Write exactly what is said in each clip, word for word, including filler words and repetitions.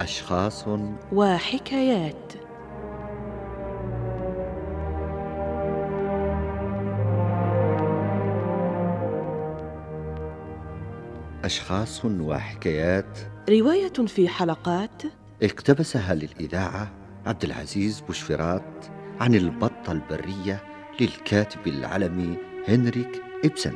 أشخاص وحكايات. أشخاص وحكايات، رواية في حلقات اقتبسها للإذاعة عبد العزيز بوشفرات عن البطة البرية للكاتب العالمي هنريك إبسن.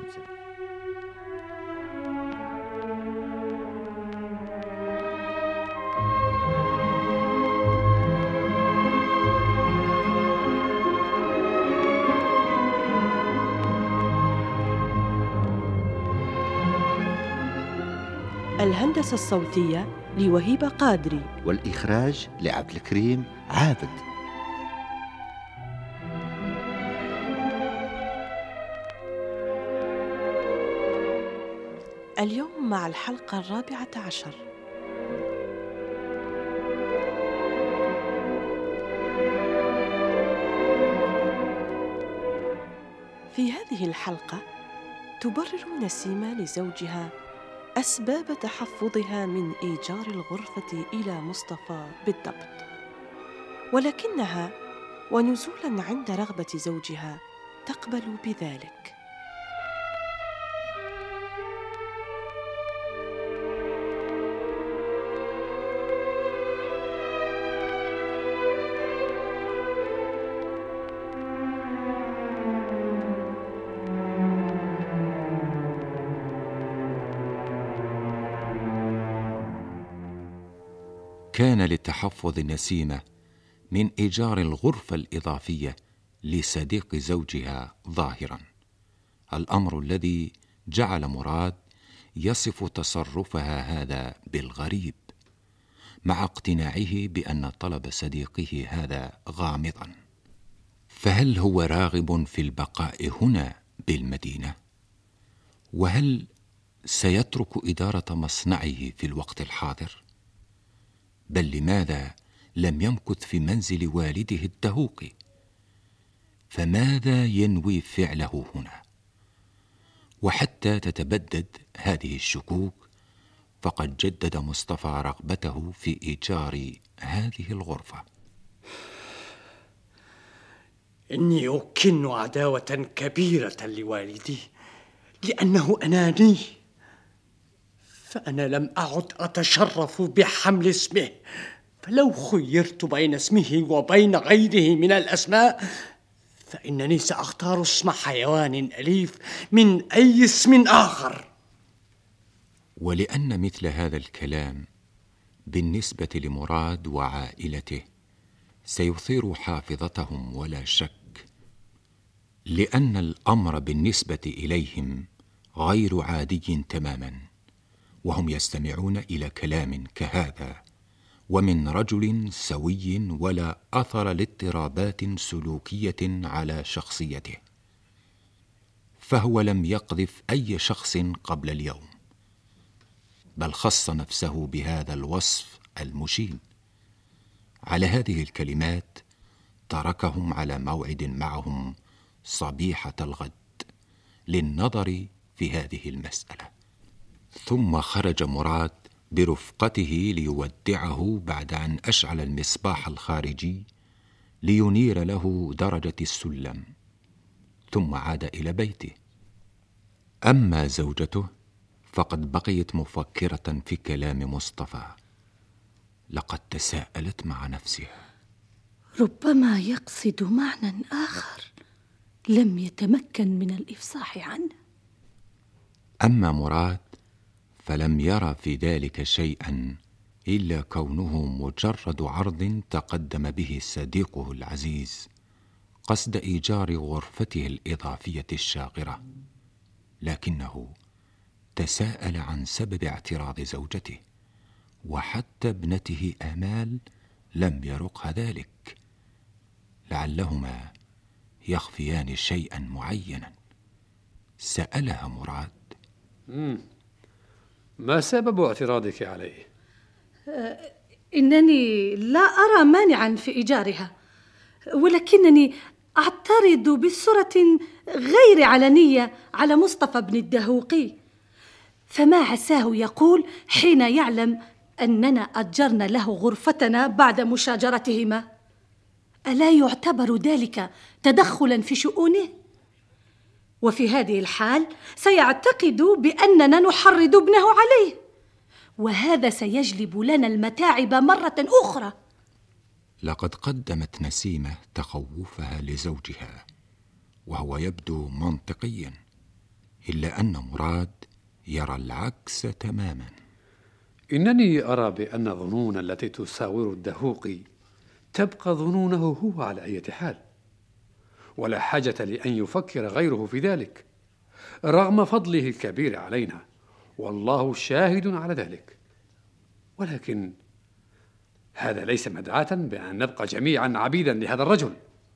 الهندسة الصوتية لوهيبة قادري، والإخراج لعبد الكريم عابد. اليوم مع الحلقة الرابعة عشر. في هذه الحلقة تبرر نسيمة لزوجها أسباب تحفظها من إيجار الغرفة إلى مصطفى بالضبط، ولكنها ونزولاً عند رغبة زوجها تقبل بذلك. كان لتحفظ نسيمة من إيجار الغرفة الإضافية لصديق زوجها ظاهرا، الأمر الذي جعل مراد يصف تصرفها هذا بالغريب، مع اقتناعه بأن طلب صديقه هذا غامضا. فهل هو راغب في البقاء هنا بالمدينة؟ وهل سيترك إدارة مصنعه في الوقت الحاضر؟ بل لماذا لم يمكث في منزل والده الدهوقي؟ فماذا ينوي فعله هنا؟ وحتى تتبدد هذه الشكوك، فقد جدد مصطفى رغبته في إيجار هذه الغرفة. إني أكن عداوة كبيرة لوالدي لأنه أناني، فأنا لم أعد أتشرف بحمل اسمه، فلو خيرت بين اسمه وبين غيره من الأسماء فإنني سأختار اسم حيوان أليف من أي اسم آخر. ولأن مثل هذا الكلام بالنسبة لمراد وعائلته سيثير حافظتهم ولا شك، لأن الأمر بالنسبة إليهم غير عادي تماما، وهم يستمعون إلى كلام كهذا ومن رجل سوي ولا أثر لاضطرابات سلوكية على شخصيته. فهو لم يقذف أي شخص قبل اليوم، بل خص نفسه بهذا الوصف المشين. على هذه الكلمات تركهم على موعد معهم صبيحة الغد للنظر في هذه المسألة. ثم خرج مراد برفقته ليودعه بعد أن أشعل المصباح الخارجي لينير له درجة السلم، ثم عاد إلى بيته. أما زوجته فقد بقيت مفكرة في كلام مصطفى، لقد تساءلت مع نفسها: ربما يقصد معنى آخر لم يتمكن من الإفصاح عنه. أما مراد فلم يرى في ذلك شيئا إلا كونه مجرد عرض تقدم به صديقه العزيز قصد إيجار غرفته الإضافية الشاغرة، لكنه تساءل عن سبب اعتراض زوجته، وحتى ابنته آمال لم يرقها ذلك، لعلهما يخفيان شيئا معينا. سألها مراد: مم. ما سبب اعتراضك عليه؟ آه إنني لا أرى مانعا في إيجارها، ولكنني أعترض بصورة غير علنية على مصطفى بن الدهوقي، فما عساه يقول حين يعلم أننا أجرنا له غرفتنا بعد مشاجرتهما؟ ألا يعتبر ذلك تدخلا في شؤونه؟ وفي هذه الحال سيعتقد بأننا نحرض ابنه عليه، وهذا سيجلب لنا المتاعب مرة أخرى. لقد قدمت نسيمة تخوفها لزوجها، وهو يبدو منطقيا، إلا أن مراد يرى العكس تماما. إنني أرى بأن ظنون التي تساور الدهوقي تبقى ظنونه هو على أي حال، ولا حاجة لأن يفكر غيره في ذلك رغم فضله الكبير علينا، والله شاهد على ذلك. ولكن هذا ليس مدعاة بأن نبقى جميعا عبيدا لهذا الرجل.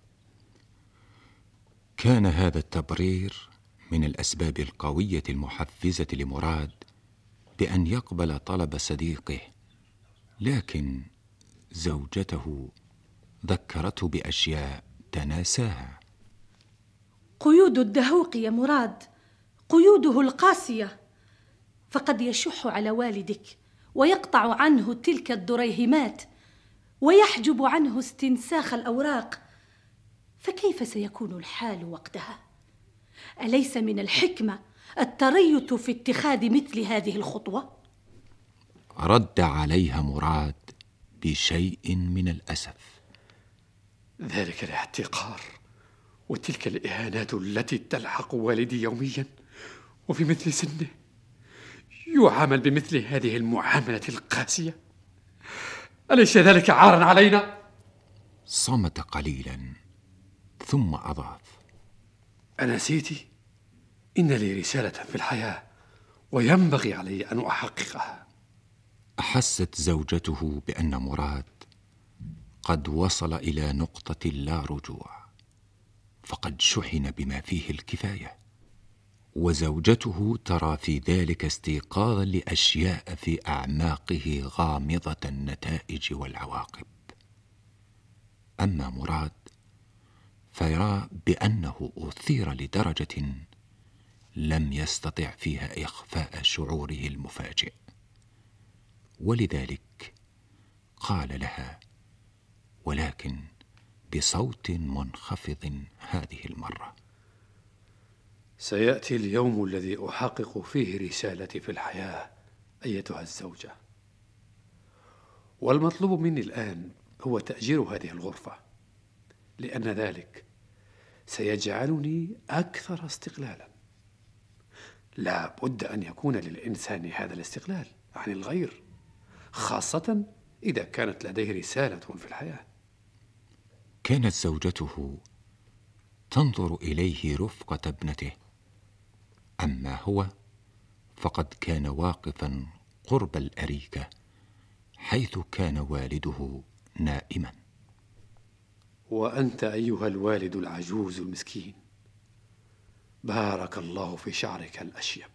كان هذا التبرير من الأسباب القوية المحفزة لمراد بأن يقبل طلب صديقه، لكن زوجته ذكرته بأشياء تناساها. قيود الدهوق يا مراد، قيوده القاسية، فقد يشح على والدك ويقطع عنه تلك الدريهمات ويحجب عنه استنساخ الأوراق، فكيف سيكون الحال وقتها؟ أليس من الحكمة التريث في اتخاذ مثل هذه الخطوة؟ رد عليها مراد بشيء من الأسف. ذلك الاحتقار وتلك الإهانات التي تلحق والدي يوميا وفي مثل سنه يعامل بمثل هذه المعاملة القاسية، أليس ذلك عارا علينا؟ صمت قليلا ثم أضاف: أنسيتِ؟ إن لي رسالة في الحياة وينبغي علي أن أحققها. أحست زوجته بأن مراد قد وصل إلى نقطة لا رجوع، فقد شحن بما فيه الكفاية، وزوجته ترى في ذلك استيقاظا لأشياء في أعماقه غامضة النتائج والعواقب. أما مراد فيرى بأنه أثير لدرجة لم يستطع فيها إخفاء شعوره المفاجئ، ولذلك قال لها، ولكن بصوت منخفض هذه المرة: سيأتي اليوم الذي أحقق فيه رسالتي في الحياة أيتها الزوجة، والمطلوب مني الآن هو تأجير هذه الغرفة، لأن ذلك سيجعلني أكثر استقلالا. لا بد أن يكون للإنسان هذا الاستقلال عن الغير، خاصة إذا كانت لديه رسالة في الحياة. كانت زوجته تنظر إليه رفقة ابنته، أما هو فقد كان واقفا قرب الأريكة حيث كان والده نائما. وأنت أيها الوالد العجوز المسكين، بارك الله في شعرك الأشيب.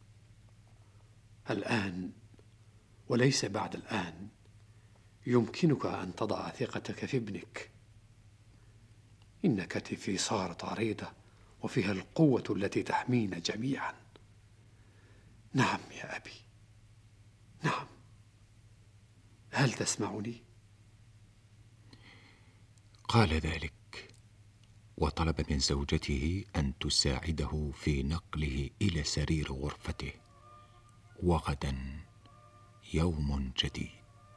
الآن وليس بعد الآن يمكنك أن تضع ثقتك في ابنك. إن كتفي صارت عريضة وفيها القوة التي تحمينا جميعا. نعم يا أبي، نعم. هل تسمعني؟ قال ذلك وطلب من زوجته أن تساعده في نقله إلى سرير غرفته، وغدا يوم جديد.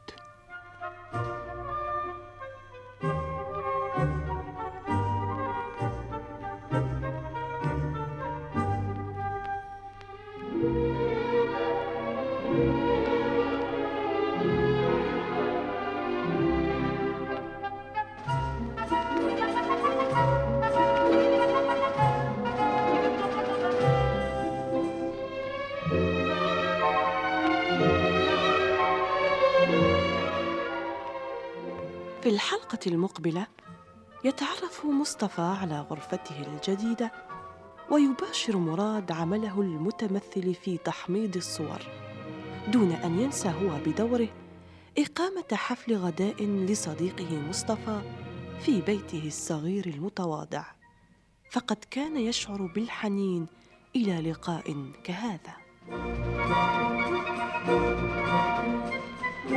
في الحلقة المقبلة يتعرف مصطفى على غرفته الجديدة، ويباشر مراد عمله المتمثل في تحميض الصور، دون أن ينسى هو بدوره إقامة حفل غداء لصديقه مصطفى في بيته الصغير المتواضع، فقد كان يشعر بالحنين إلى لقاء كهذا.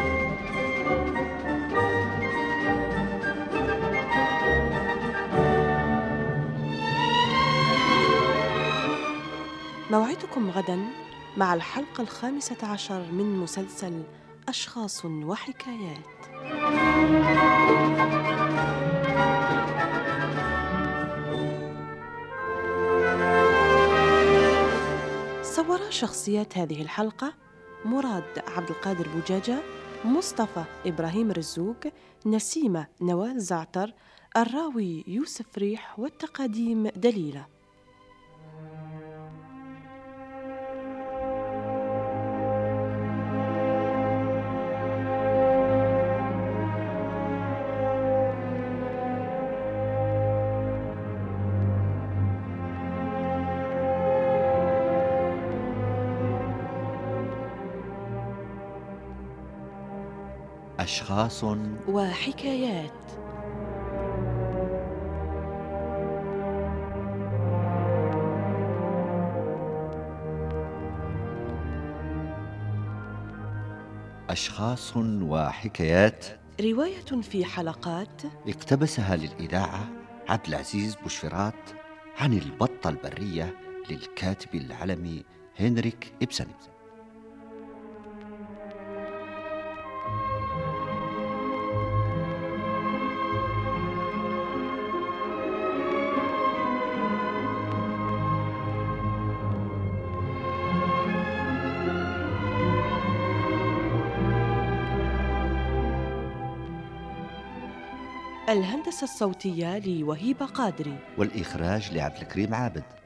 موعدكم غداً مع الحلقة الخامسة عشر من مسلسل أشخاص وحكايات. صورا شخصيات هذه الحلقة مراد عبد القادر بوجاجة، مصطفى إبراهيم رزوق، نسيمة نوال زعتر، الراوي يوسف ريح، والتقاديم دليلة. أشخاص وحكايات. أشخاص وحكايات، رواية في حلقات اقتبسها للإذاعة عبد العزيز بوشفرات عن البطة البرية للكاتب العلمي هنريك إبسن. الهندسة الصوتية لوهيب قادري، والإخراج لعبد الكريم عابد.